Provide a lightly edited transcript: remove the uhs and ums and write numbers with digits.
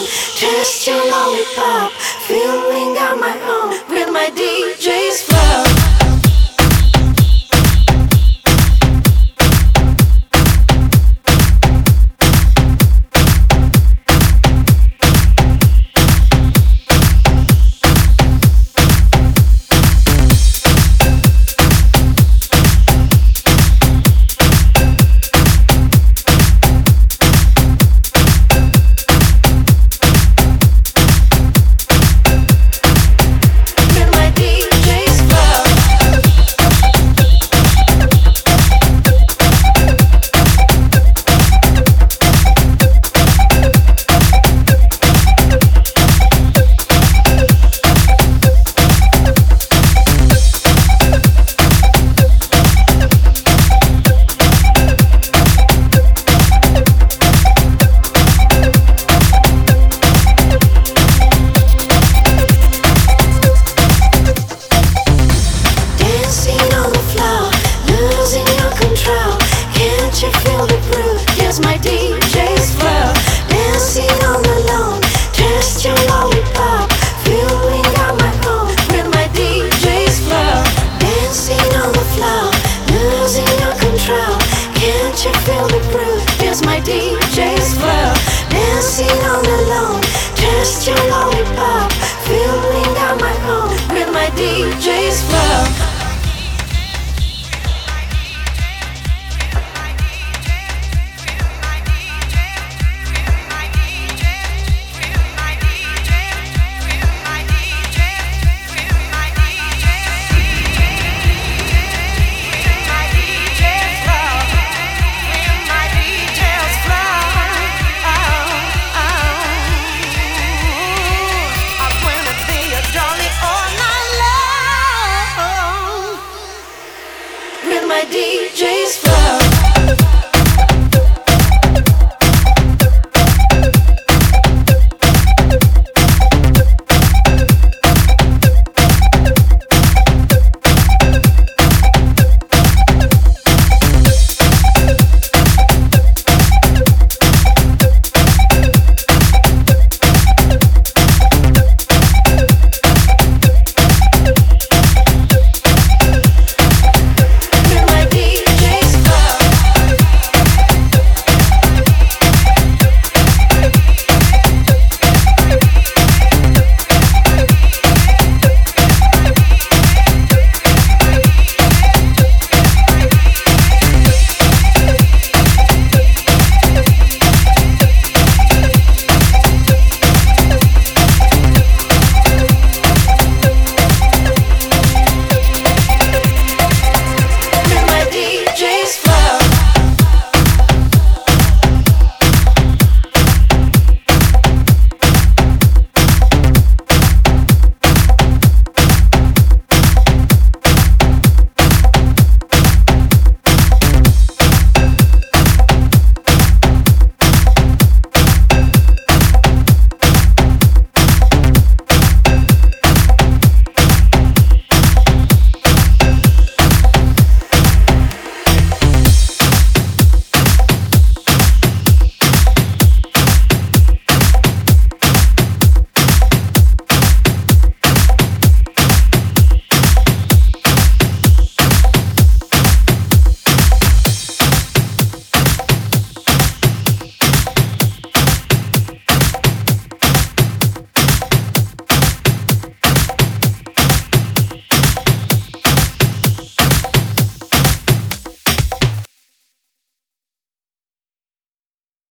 Taste your lollipop, feeling on my own with my DJ's flow. My DJ's flow, dancing all alone. Taste your lollipop, feeling on my own with my DJ's flow. Dancing on the floor, losing your control. Can't you feel the groove? Here's my DJ's flow, dancing all alone. Taste your lollipop, feeling on my own with my DJ's flow. My DJ's flow.